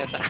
tá.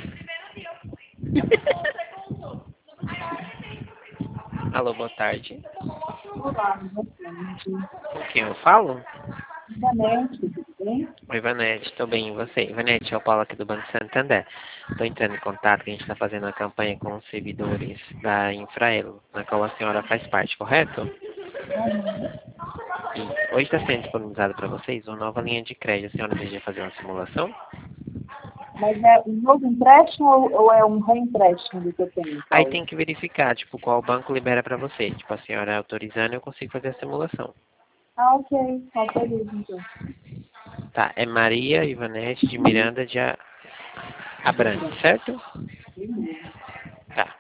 Alô, boa tarde. Olá, boa tarde. Com quem eu falo? Ivanete, tudo bem? Oi, Ivanete, tô bem, e você? Ivanete, é o Paulo aqui do Banco Santander. Tô entrando em contato que a gente está fazendo uma campanha com os servidores da Infraero, na qual a senhora faz parte, correto? Uhum. E hoje está sendo disponibilizado para vocês uma nova linha de crédito. A senhora deseja fazer uma simulação? Mas é um novo empréstimo ou é um reempréstimo do que eu tenho, Aí Paulo? tem que verificar, tipo, qual banco libera para você. Tipo, a senhora autorizando, eu consigo fazer a simulação. Ah, ok. Autorizo, então. Tá, é Maria Ivanete de Miranda de Abrantes, certo? Beleza. Tá.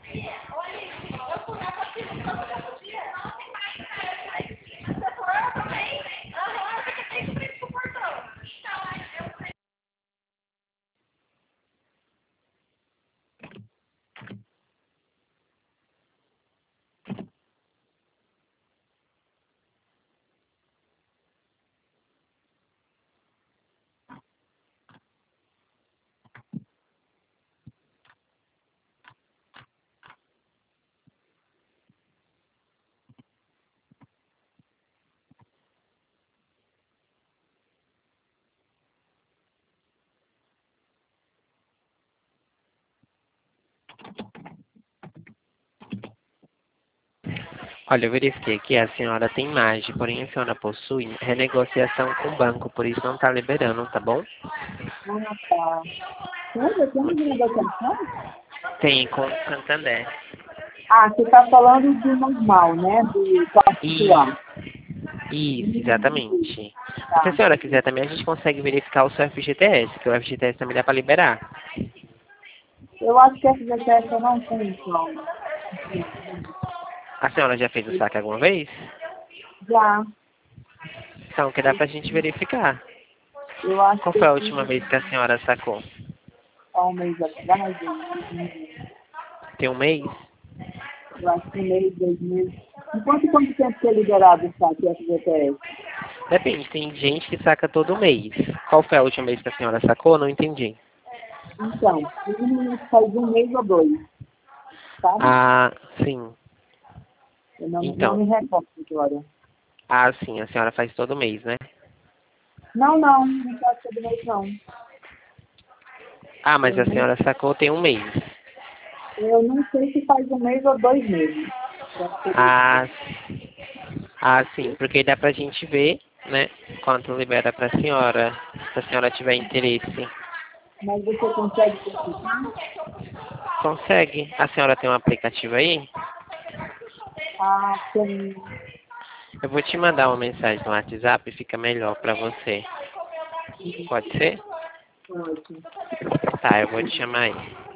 Olha, eu verifiquei aqui, a senhora tem margem, porém a senhora possui renegociação com o banco, por isso não está liberando, tá bom? Ah, tá. Sério? Tem uma negociação? Tem com o Santander. Ah, você está falando do normal, né? Do particular. Isso, exatamente. Mas se a Tá. senhora quiser também, a gente consegue verificar o seu FGTS, que o FGTS também dá para liberar. Eu acho que essa FGTS eu não tenho, Paulo. A senhora já fez o saque alguma vez? Já. Então, que dá pra gente verificar. Eu acho Qual que foi eu a fiz última vez que a senhora sacou? há um mês atrás, Tem um mês? eu acho que um mês, 2 meses. Enquanto quanto tempo que é liberado o saque FGTS? Depende, tem gente que saca todo mês. Qual foi a última vez que a senhora sacou? Não entendi. Então, normalmente faz um mês ou 2, sabe? Ah, sim. Eu não Então, me recordo agora. ah, sim, a senhora faz todo mês, né? Não faço todo mês, não. Ah, mas Eu a não, senhora sacou tem um mês. eu não sei se faz um mês ou 2 meses. Pra ser isso. Ah, sim, porque dá pra gente ver, né, quanto libera pra senhora, se a senhora tiver interesse. Mas você consegue verificar? Consegue? A senhora tem um aplicativo aí? Ah, tem. Eu vou te mandar uma mensagem no WhatsApp, fica melhor pra você. Pode ser? Pode. Tá, eu vou te chamar aí.